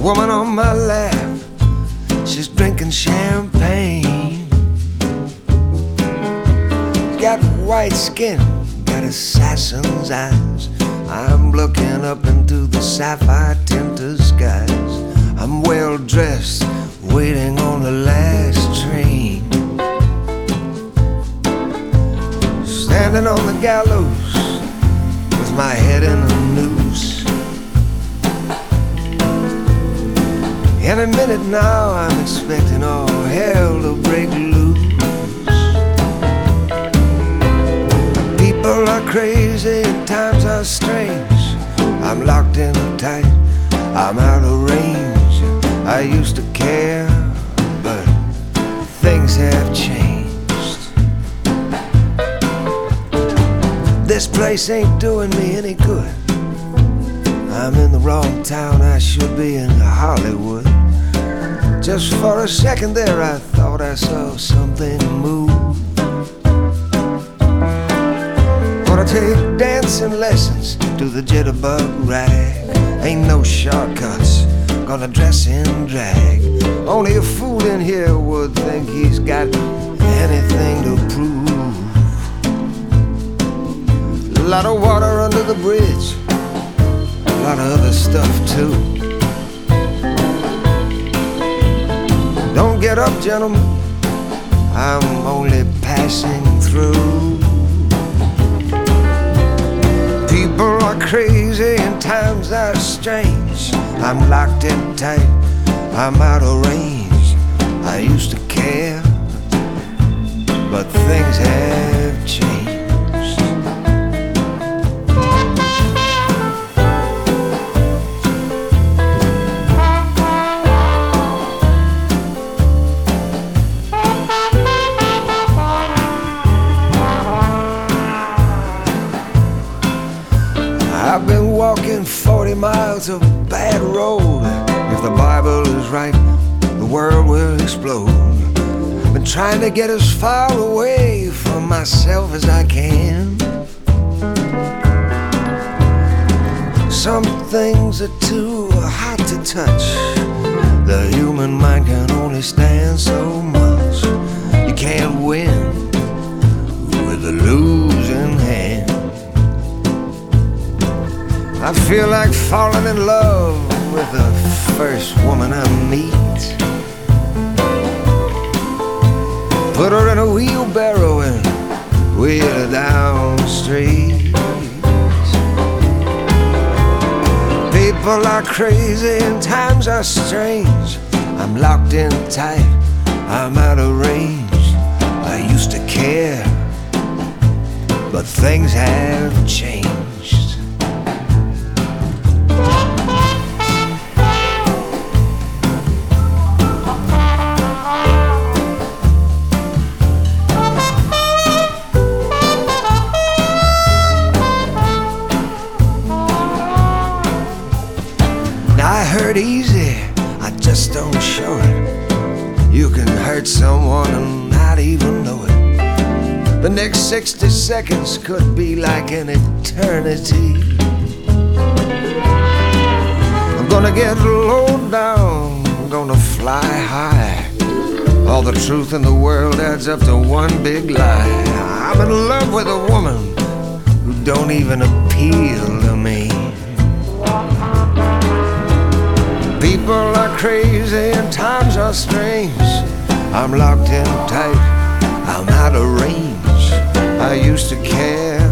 woman on my lap, she's drinking champagne. Got white skin, got assassin's eyes. I'm looking up into the sapphire tinted skies. I'm well dressed, waiting on the last train. Standing on the gallows with my head in a noose. Any minute now I'm expecting all hell to break loose. People are crazy and times are strange. I'm locked in tight, I'm out of range. I used to care, but things have changed. This place ain't doing me any good. I'm in the wrong town, I should be in Hollywood. Just for a second there I thought I saw something move. Gonna take dancing lessons to the jitterbug rag. Ain't no shortcuts, gonna dress in drag. Only a fool in here would think he's got anything to prove. A lot of water under the bridge, a lot of other stuff too. Don't get up, gentlemen, I'm only passing through. People are crazy and times are strange. I'm locked in tight, I'm out of range. I used to care, but things have changed. I've been walking 40 miles of bad road. If the Bible is right, the world will explode. Been trying to get as far away from myself as I can. Some things are too hot to touch. The human mind can only stand so much. You can't win with a losing hand. I feel like falling in love with the first woman I meet. Put her in a wheelbarrow and wheel her down the street. People are crazy and times are strange. I'm locked in tight, I'm out of range. I used to care, but things have changed. I heard easy, I just don't show it. You can hurt someone and not even know it. The next 60 seconds could be like an eternity. I'm gonna get low down, I'm gonna fly high. All the truth in the world adds up to one big lie. I'm in love with a woman who don't even appeal to me. People are crazy and times are strange. I'm locked in tight, I'm out of range. I used to care,